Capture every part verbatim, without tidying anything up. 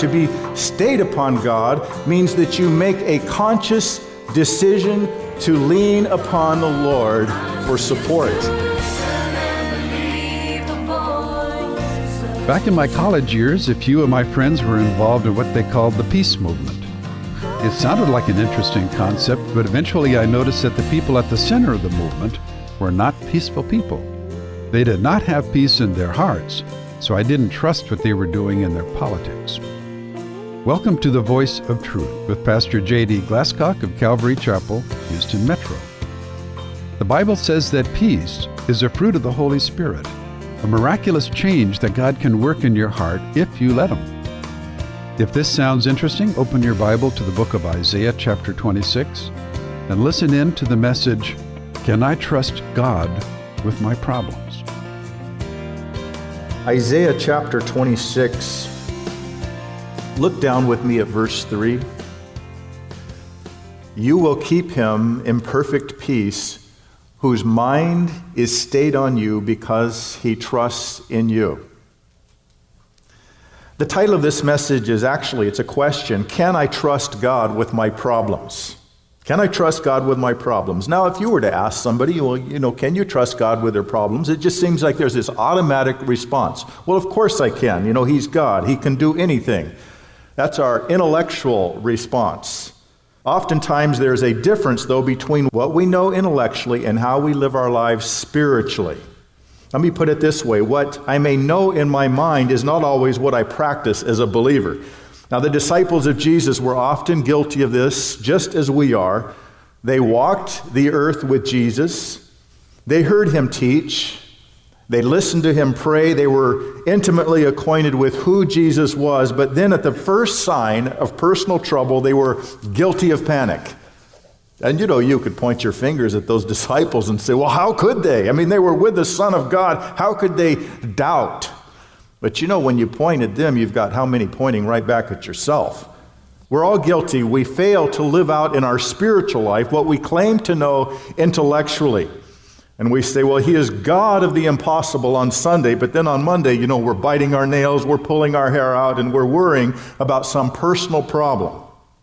To be stayed upon God means that you make a conscious decision to lean upon the Lord for support. Back in my college years, a few of my friends were involved in what they called the peace movement. It sounded like an interesting concept, but eventually I noticed that the people at the center of the movement were not peaceful people. They did not have peace in their hearts, so I didn't trust what they were doing in their politics. Welcome to the Voice of Truth with Pastor J D Glasscock of Calvary Chapel, Houston Metro. The Bible says that peace is a fruit of the Holy Spirit, a miraculous change that God can work in your heart if you let Him. If this sounds interesting, open your Bible to the book of Isaiah chapter twenty-six and listen in to the message, Can I Trust God with My Problems? Isaiah chapter twenty-six. Look down with me at verse three. You will keep him in perfect peace, whose mind is stayed on you because he trusts in you. The title of this message is actually, it's a question. Can I trust God with my problems? Can I trust God with my problems? Now, if you were to ask somebody, well, you know, can you trust God with their problems? It just seems like there's this automatic response. Well, of course I can. You know, He's God. He can do anything. That's our intellectual response. Oftentimes there's a difference, though, between what we know intellectually and how we live our lives spiritually. Let me put it this way. What I may know in my mind is not always what I practice as a believer. Now, the disciples of Jesus were often guilty of this, just as we are. They walked the earth with Jesus. They heard Him teach. They listened to Him pray. They were intimately acquainted with who Jesus was. But then at the first sign of personal trouble, they were guilty of panic. And you know, you could point your fingers at those disciples and say, well, how could they? I mean, they were with the Son of God. How could they doubt? But you know, when you point at them, you've got how many pointing right back at yourself? We're all guilty. We fail to live out in our spiritual life what we claim to know intellectually. And we say, well, He is God of the impossible on Sunday, but then on Monday, you know, we're biting our nails, we're pulling our hair out, and we're worrying about some personal problem.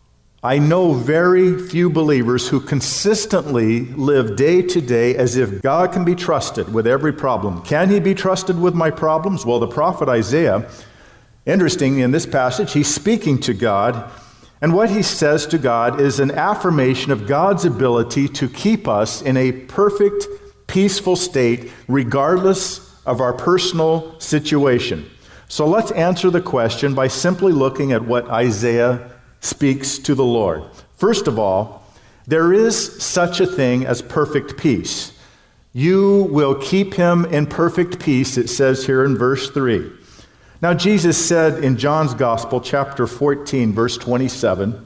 I know very few believers who consistently live day to day as if God can be trusted with every problem. Can He be trusted with my problems? Well, the prophet Isaiah, interesting in this passage, he's speaking to God, and what he says to God is an affirmation of God's ability to keep us in a perfect, peaceful state, regardless of our personal situation. So let's answer the question by simply looking at what Isaiah speaks to the Lord. First of all, there is such a thing as perfect peace. You will keep him in perfect peace, it says here in verse three. Now, Jesus said in John's Gospel, chapter fourteen, verse twenty-seven,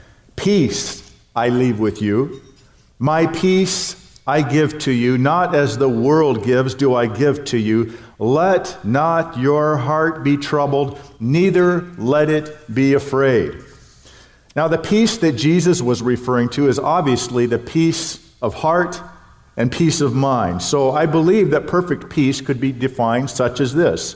Peace I leave with you, my peace I give to you, not as the world gives do I give to you. Let not your heart be troubled, neither let it be afraid. Now, the peace that Jesus was referring to is obviously the peace of heart and peace of mind. So I believe that perfect peace could be defined such as this.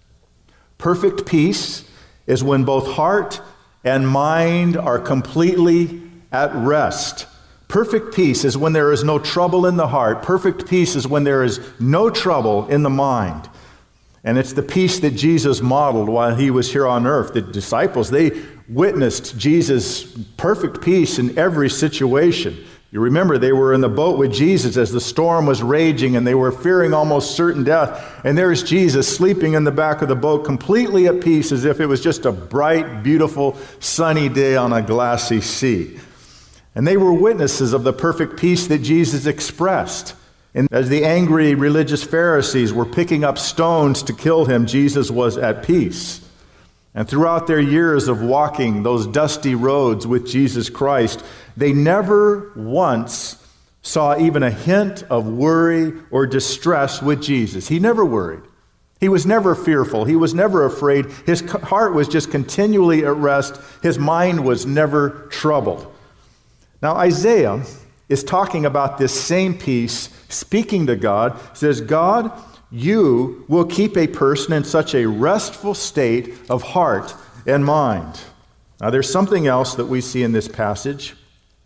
Perfect peace is when both heart and mind are completely at rest. Perfect peace is when there is no trouble in the heart. Perfect peace is when there is no trouble in the mind. And it's the peace that Jesus modeled while He was here on earth. The disciples, they witnessed Jesus' perfect peace in every situation. You remember they were in the boat with Jesus as the storm was raging and they were fearing almost certain death. And there's Jesus sleeping in the back of the boat completely at peace as if it was just a bright, beautiful, sunny day on a glassy sea. And they were witnesses of the perfect peace that Jesus expressed. And as the angry religious Pharisees were picking up stones to kill Him, Jesus was at peace. And throughout their years of walking those dusty roads with Jesus Christ, they never once saw even a hint of worry or distress with Jesus. He never worried. He was never fearful. He was never afraid. His heart was just continually at rest. His mind was never troubled. Now, Isaiah is talking about this same peace, speaking to God, says, God, you will keep a person in such a restful state of heart in mind. Now, there's something else that we see in this passage.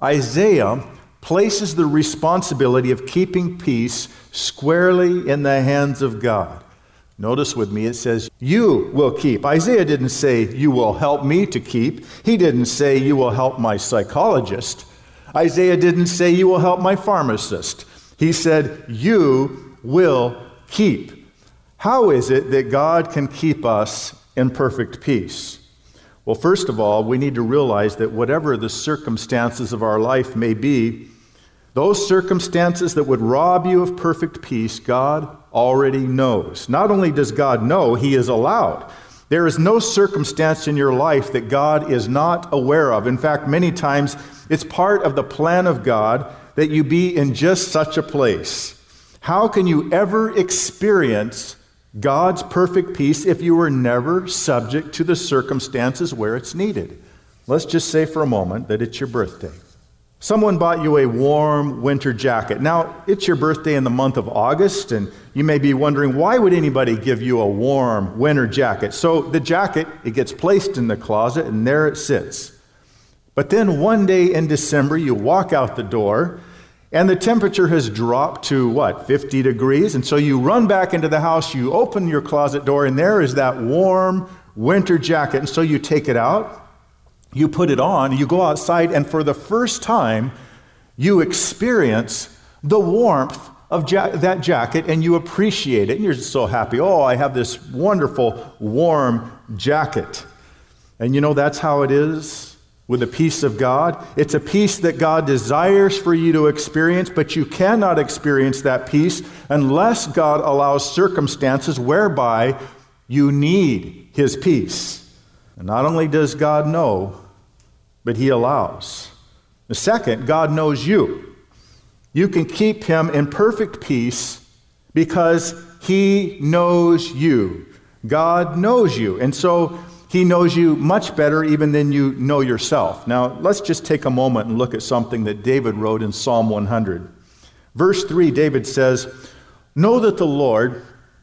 Isaiah places the responsibility of keeping peace squarely in the hands of God. Notice with me, it says, you will keep. Isaiah didn't say, you will help me to keep. He didn't say, you will help my psychologist. Isaiah didn't say, you will help my pharmacist. He said, you will keep. How is it that God can keep us in perfect peace? Well, first of all, we need to realize that whatever the circumstances of our life may be, those circumstances that would rob you of perfect peace, God already knows. Not only does God know, He is allowed. There is no circumstance in your life that God is not aware of. In fact, many times it's part of the plan of God that you be in just such a place. How can you ever experience God's perfect peace if you were never subject to the circumstances where it's needed? Let's just say for a moment that it's your birthday. Someone bought you a warm winter jacket. Now, it's your birthday in the month of August, and you may be wondering, why would anybody give you a warm winter jacket? So the jacket, it gets placed in the closet, and there it sits. But then one day in December, you walk out the door, and the temperature has dropped to, what, fifty degrees? And so you run back into the house, you open your closet door, and there is that warm winter jacket. And so you take it out, you put it on, you go outside, and for the first time, you experience the warmth of ja- that jacket, and you appreciate it, and you're just so happy. Oh, I have this wonderful, warm jacket. And you know, that's how it is with the peace of God. It's a peace that God desires for you to experience, but you cannot experience that peace unless God allows circumstances whereby you need His peace. And not only does God know, but He allows. The second, God knows you. You can keep Him in perfect peace because He knows you. God knows you. And so He knows you much better even than you know yourself. Now, let's just take a moment and look at something that David wrote in Psalm one hundred. Verse three, David says, "Know that the Lord,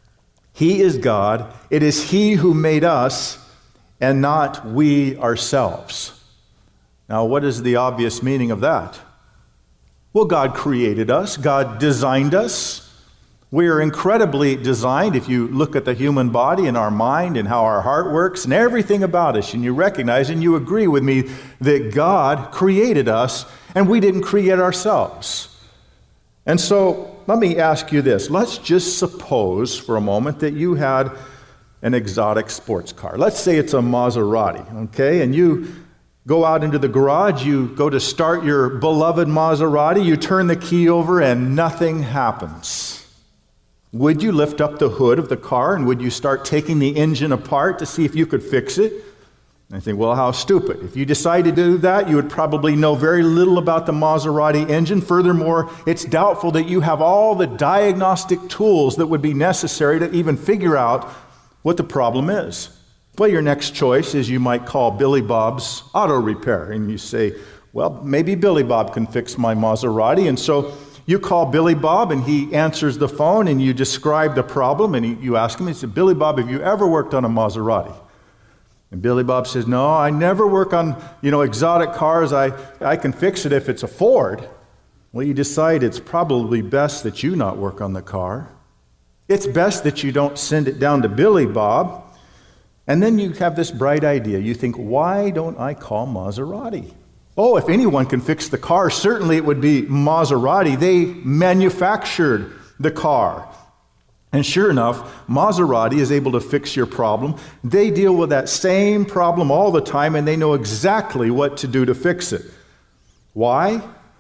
He is God. It is He who made us, and not we ourselves." Now, what is the obvious meaning of that? Well, God created us. God designed us. We are incredibly designed. If you look at the human body and our mind and how our heart works and everything about us, and you recognize and you agree with me that God created us and we didn't create ourselves. And so let me ask you this. Let's just suppose for a moment that you had an exotic sports car. Let's say it's a Maserati, okay? And you go out into the garage, you go to start your beloved Maserati, you turn the key over and nothing happens. Would you lift up the hood of the car and would you start taking the engine apart to see if you could fix it? And I think, well, how stupid. If you decided to do that, you would probably know very little about the Maserati engine. Furthermore, it's doubtful that you have all the diagnostic tools that would be necessary to even figure out what the problem is. Well, your next choice is you might call Billy Bob's Auto Repair. And you say, well, maybe Billy Bob can fix my Maserati. And so you call Billy Bob and he answers the phone and you describe the problem and he, you ask him, he said, "Billy Bob, have you ever worked on a Maserati?" And Billy Bob says, "No, I never work on, you know, exotic cars. I, I can fix it if it's a Ford." Well, you decide it's probably best that you not work on the car. It's best that you don't send it down to Billy Bob. And then you have this bright idea. You think, why don't I call Maserati? Oh, if anyone can fix the car, certainly it would be Maserati. They manufactured the car. And sure enough, Maserati is able to fix your problem. They deal with that same problem all the time, and they know exactly what to do to fix it. Why?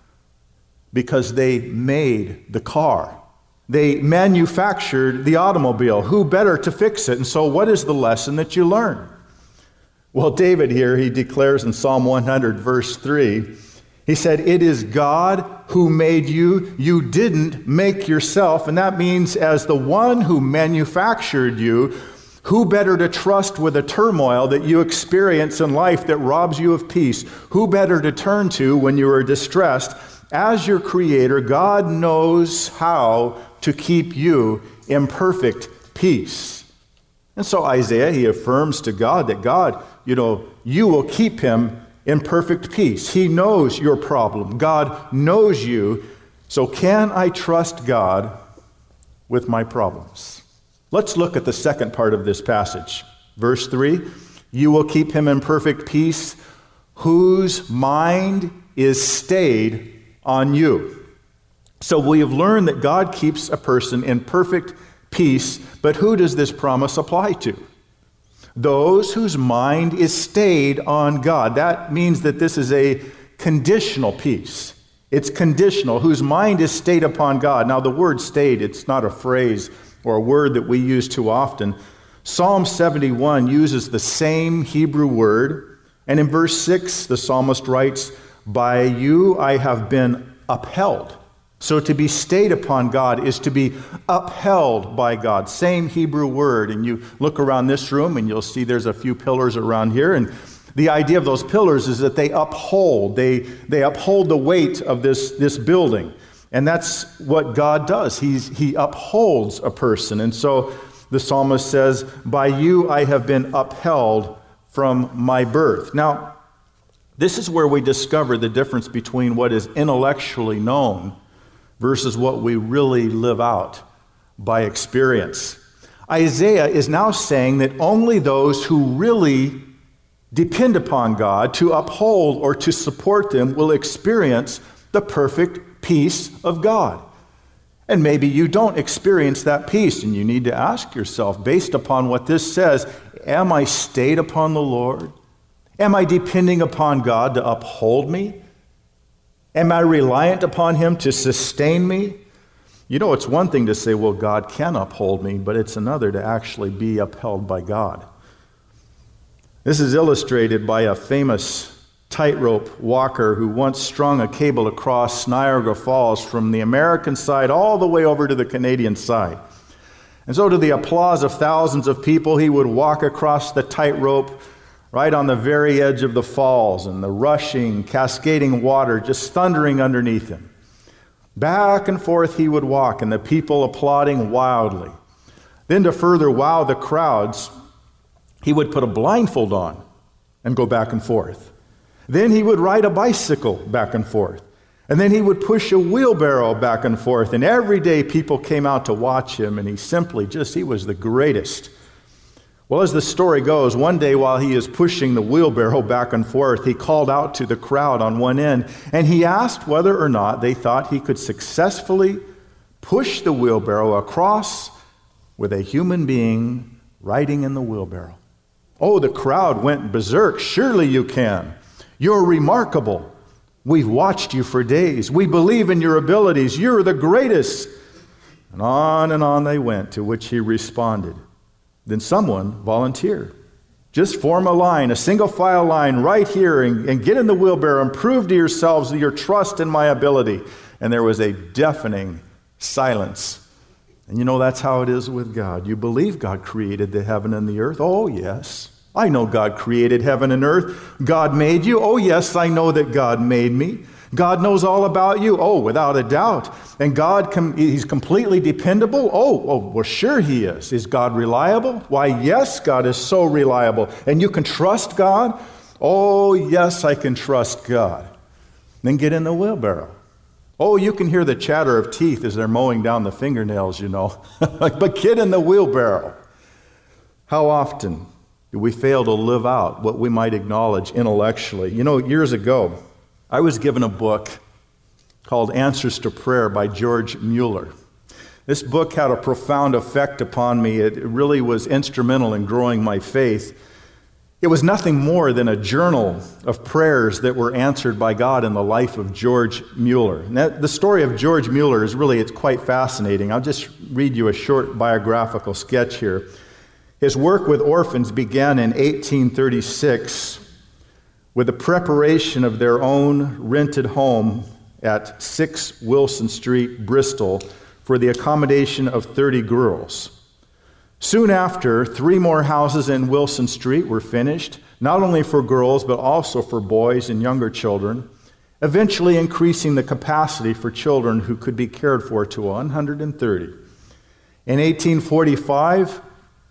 Because they made the car. They manufactured the automobile. Who better to fix it? And so what is the lesson that you learn? Well, David here, he declares in Psalm one hundred, verse three, he said, "It is God who made you. You didn't make yourself." And that means as the one who manufactured you, who better to trust with the turmoil that you experience in life that robs you of peace? Who better to turn to when you are distressed? As your creator, God knows how to keep you in perfect peace. And so Isaiah, he affirms to God that God you know, you will keep him in perfect peace. He knows your problem. God knows you. So can I trust God with my problems? Let's look at the second part of this passage. Verse three, you will keep him in perfect peace whose mind is stayed on you. So we have learned that God keeps a person in perfect peace, but who does this promise apply to? Those whose mind is stayed on God. That means that this is a conditional peace. It's conditional, whose mind is stayed upon God. Now the word stayed, it's not a phrase or a word that we use too often. Psalm seventy-one uses the same Hebrew word, and in verse six, the psalmist writes, by you I have been upheld. So to be stayed upon God is to be upheld by God. Same Hebrew word. And you look around this room and you'll see there's a few pillars around here. And the idea of those pillars is that they uphold. They, they uphold the weight of this, this building. And that's what God does. He's, he upholds a person. And so the psalmist says, by you I have been upheld from my birth. Now, this is where we discover the difference between what is intellectually known versus what we really live out by experience. Isaiah is now saying that only those who really depend upon God to uphold or to support them will experience the perfect peace of God. And maybe you don't experience that peace, and you need to ask yourself, based upon what this says, am I stayed upon the Lord? Am I depending upon God to uphold me? Am I reliant upon him to sustain me? You know, it's one thing to say, well, God can uphold me, but it's another to actually be upheld by God. This is illustrated by a famous tightrope walker who once strung a cable across Niagara Falls from the American side all the way over to the Canadian side. And so to the applause of thousands of people, he would walk across the tightrope right on the very edge of the falls, and the rushing, cascading water just thundering underneath him. Back and forth he would walk, and the people applauding wildly. Then to further wow the crowds, he would put a blindfold on and go back and forth. Then he would ride a bicycle back and forth. And then he would push a wheelbarrow back and forth. And every day people came out to watch him, and he simply just, he was the greatest. Well, as the story goes, one day while he is pushing the wheelbarrow back and forth, he called out to the crowd on one end, and he asked whether or not they thought he could successfully push the wheelbarrow across with a human being riding in the wheelbarrow. Oh, the crowd went berserk. Surely you can. You're remarkable. We've watched you for days. We believe in your abilities. You're the greatest. And on and on they went, to which he responded. Then someone volunteered. Just form a line, a single file line right here, and, and get in the wheelbarrow and prove to yourselves your trust in my ability. And there was a deafening silence. And you know, that's how it is with God. You believe God created the heaven and the earth? Oh, yes. I know God created heaven and earth. God made you? Oh, yes, I know that God made me. God knows all about you? Oh, without a doubt. And God, com- he's completely dependable? Oh, oh, well, sure he is. Is God reliable? Why, yes, God is so reliable. And you can trust God? Oh, yes, I can trust God. Then get in the wheelbarrow. Oh, you can hear the chatter of teeth as they're mowing down the fingernails, you know. But get in the wheelbarrow. How often do we fail to live out what we might acknowledge intellectually? You know, years ago, I was given a book called Answers to Prayer by George Mueller. This book had a profound effect upon me. It really was instrumental in growing my faith. It was nothing more than a journal of prayers that were answered by God in the life of George Mueller. And that, the story of George Mueller is really, it's quite fascinating. I'll just read you a short biographical sketch here. His work with orphans began in eighteen thirty-six with the preparation of their own rented home at six Wilson Street, Bristol, for the accommodation of thirty girls. Soon after, three more houses in Wilson Street were finished, not only for girls, but also for boys and younger children, eventually increasing the capacity for children who could be cared for to one hundred thirty. In eighteen forty-five,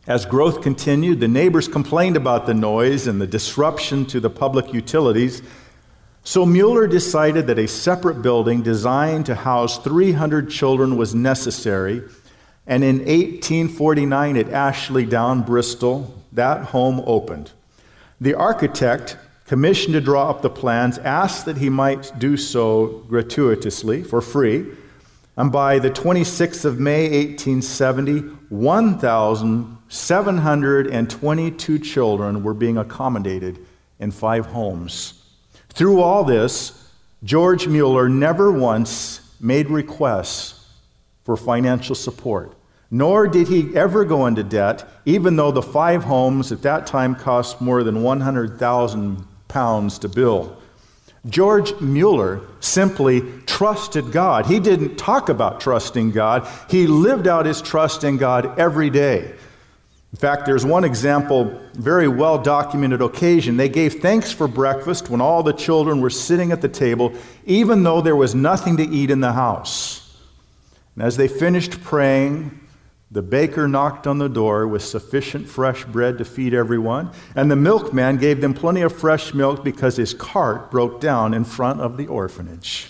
As growth continued, the neighbors complained about the noise and the disruption to the public utilities. So Mueller decided that a separate building designed to house three hundred children was necessary. And in eighteen forty-nine at Ashley Down, Bristol, that home opened. The architect, commissioned to draw up the plans, asked that he might do so gratuitously, for free. And by the twenty-sixth of May, eighteen seventy, one thousand seven hundred twenty-two children were being accommodated in five homes. Through all this, George Mueller never once made requests for financial support, nor did he ever go into debt, even though the five homes at that time cost more than one hundred thousand pounds to build. George Mueller simply trusted God. He didn't talk about trusting God. He lived out his trust in God every day. In fact, there's one example, very well-documented occasion. They gave thanks for breakfast when all the children were sitting at the table, even though there was nothing to eat in the house. And as they finished praying, the baker knocked on the door with sufficient fresh bread to feed everyone, and the milkman gave them plenty of fresh milk because his cart broke down in front of the orphanage.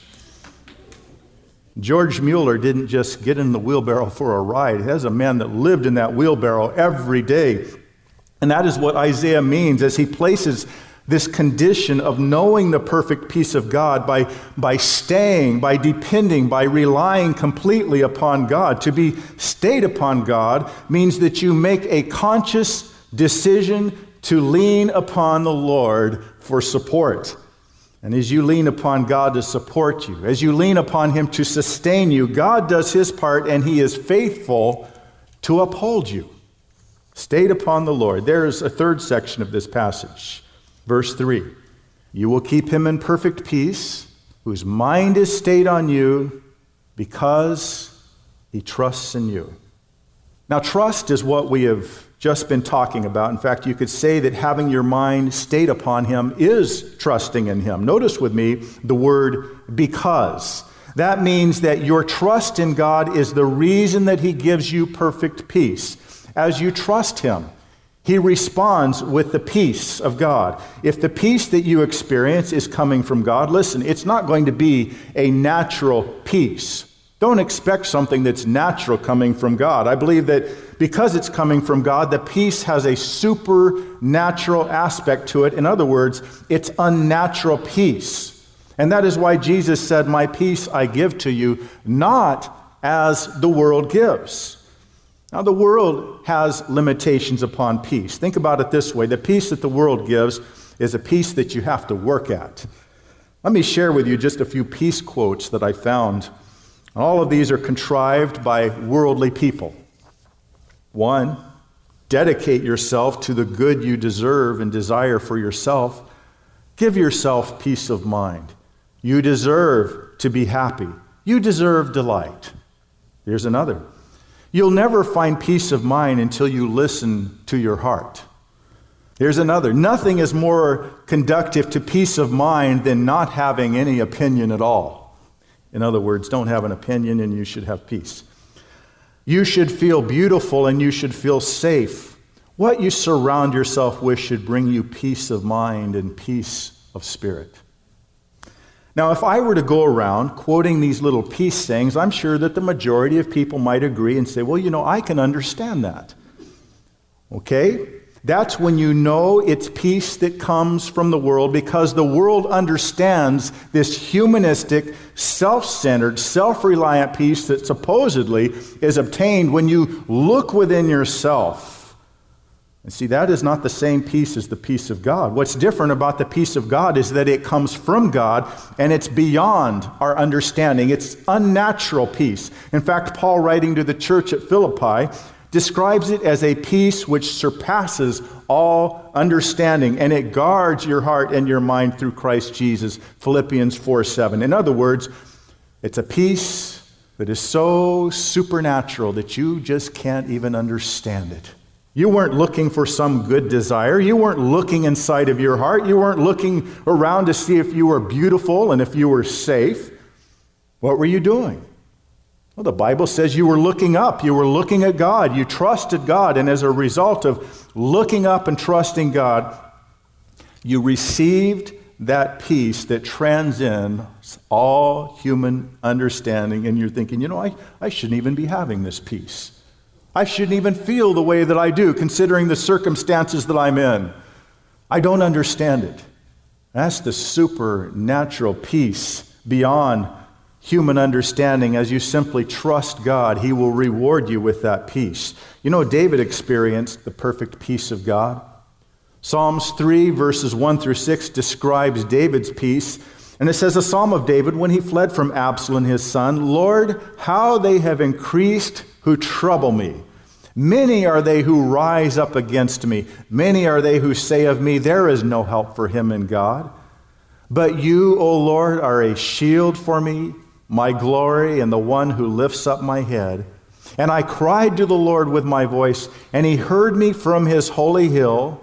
George Mueller didn't just get in the wheelbarrow for a ride. He was a man that lived in that wheelbarrow every day. And that is what Isaiah means as he places this condition of knowing the perfect peace of God by, by staying, by depending, by relying completely upon God. To be stayed upon God means that you make a conscious decision to lean upon the Lord for support. And as you lean upon God to support you, as you lean upon Him to sustain you, God does His part and He is faithful to uphold you. Stayed upon the Lord. There's a third section of this passage. Verse three, you will keep him in perfect peace, whose mind is stayed on you because he trusts in you. Now, trust is what we have just been talking about. In fact, you could say that having your mind stayed upon him is trusting in him. Notice with me the word because. That means that your trust in God is the reason that he gives you perfect peace. As you trust him, he responds with the peace of God. If the peace that you experience is coming from God, listen, it's not going to be a natural peace. Don't expect something that's natural coming from God. I believe that because it's coming from God, the peace has a supernatural aspect to it. In other words, it's unnatural peace. And that is why Jesus said, "My peace I give to you, not as the world gives." Now, the world has limitations upon peace. Think about it this way. The peace that the world gives is a peace that you have to work at. Let me share with you just a few peace quotes that I found. All of these are contrived by worldly people. One, dedicate yourself to the good you deserve and desire for yourself. Give yourself peace of mind. You deserve to be happy. You deserve delight. Here's another. You'll never find peace of mind until you listen to your heart. Here's another. Nothing is more conducive to peace of mind than not having any opinion at all. In other words, don't have an opinion and you should have peace. You should feel beautiful and you should feel safe. What you surround yourself with should bring you peace of mind and peace of spirit. Now, if I were to go around quoting these little peace sayings, I'm sure that the majority of people might agree and say, well, you know, I can understand that. Okay? That's when you know it's peace that comes from the world, because the world understands this humanistic, self-centered, self-reliant peace that supposedly is obtained when you look within yourself. And see, that is not the same peace as the peace of God. What's different about the peace of God is that it comes from God and it's beyond our understanding. It's unnatural peace. In fact, Paul, writing to the church at Philippi, describes it as a peace which surpasses all understanding, and it guards your heart and your mind through Christ Jesus, Philippians four seven. In other words, it's a peace that is so supernatural that you just can't even understand it. You weren't looking for some good desire. You weren't looking inside of your heart. You weren't looking around to see if you were beautiful and if you were safe. What were you doing? Well, the Bible says you were looking up. You were looking at God. You trusted God. And as a result of looking up and trusting God, you received that peace that transcends all human understanding. And you're thinking, you know, I, I shouldn't even be having this peace. I shouldn't even feel the way that I do, considering the circumstances that I'm in. I don't understand it. That's the supernatural peace beyond human understanding. As you simply trust God, He will reward you with that peace. You know, David experienced the perfect peace of God. Psalms three, verses one through six describes David's peace. And it says, a psalm of David when he fled from Absalom his son, Lord, how they have increased who trouble me. Many are they who rise up against me. Many are they who say of me, there is no help for him in God. But you, O Lord, are a shield for me, my glory, and the one who lifts up my head. And I cried to the Lord with my voice, and He heard me from His holy hill.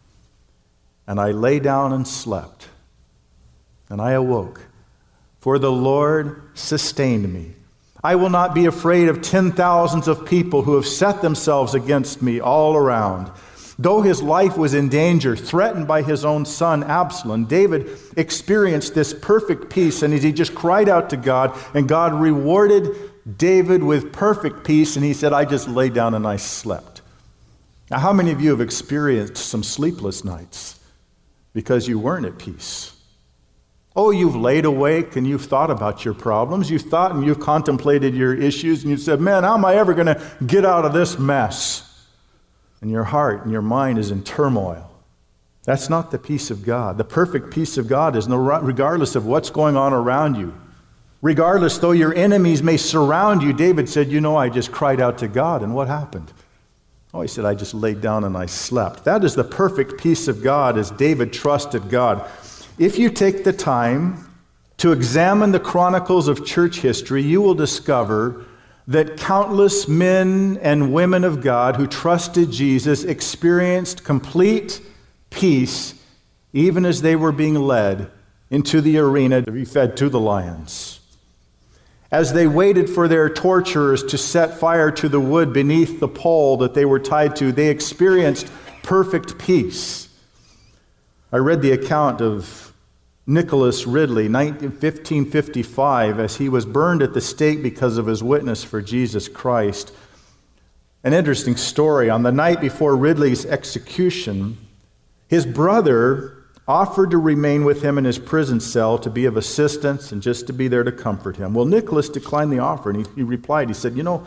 And I lay down and slept, and I awoke, for the Lord sustained me. I will not be afraid of ten thousands of people who have set themselves against me all around. Though his life was in danger, threatened by his own son Absalom, David experienced this perfect peace, and he just cried out to God, and God rewarded David with perfect peace, and he said, I just lay down and I slept. Now, how many of you have experienced some sleepless nights because you weren't at peace? Oh, you've laid awake and you've thought about your problems. You've thought and you've contemplated your issues, and you've said, man, how am I ever going to get out of this mess? And your heart and your mind is in turmoil. That's not the peace of God. The perfect peace of God is no, regardless of what's going on around you. Regardless, though your enemies may surround you, David said, you know, I just cried out to God, and what happened? Oh, he said, I just laid down and I slept. That is the perfect peace of God as David trusted God. If you take the time to examine the chronicles of church history, you will discover that countless men and women of God who trusted Jesus experienced complete peace even as they were being led into the arena to be fed to the lions. As they waited for their torturers to set fire to the wood beneath the pole that they were tied to, they experienced perfect peace. I read the account of Nicholas Ridley, fifteen fifty-five, as he was burned at the stake because of his witness for Jesus Christ. An interesting story. On the night before Ridley's execution, his brother offered to remain with him in his prison cell to be of assistance and just to be there to comfort him. Well, Nicholas declined the offer, and he, he replied, he said, you know,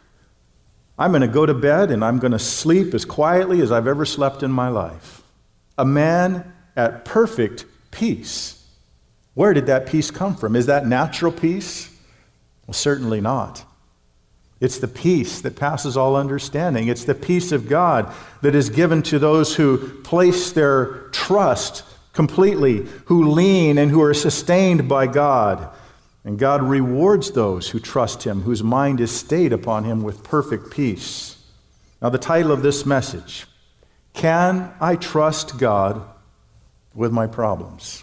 I'm going to go to bed and I'm going to sleep as quietly as I've ever slept in my life. A man at perfect peace. Where did that peace come from? Is that natural peace? Well, certainly not. It's the peace that passes all understanding. It's the peace of God that is given to those who place their trust completely, who lean and who are sustained by God. And God rewards those who trust Him, whose mind is stayed upon Him with perfect peace. Now, the title of this message, Can I Trust God with My Problems?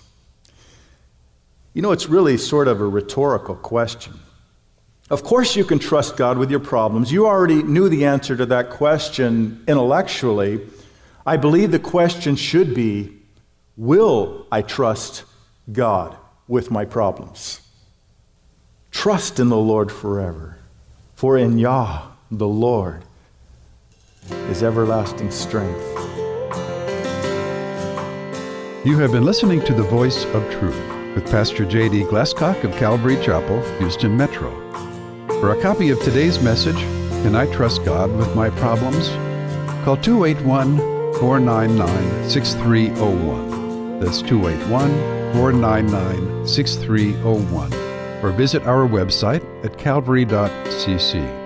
You know, it's really sort of a rhetorical question. Of course you can trust God with your problems. You already knew the answer to that question intellectually. I believe the question should be, will I trust God with my problems? Trust in the Lord forever, for in Yah, the Lord, is everlasting strength. You have been listening to The Voice of Truth with Pastor J D Glasscock of Calvary Chapel, Houston Metro. For a copy of today's message, Can I Trust God with My Problems? Call two eight one, four nine nine, six three zero one. That's two eight one, four nine nine, six three zero one. Or visit our website at calvary dot c c.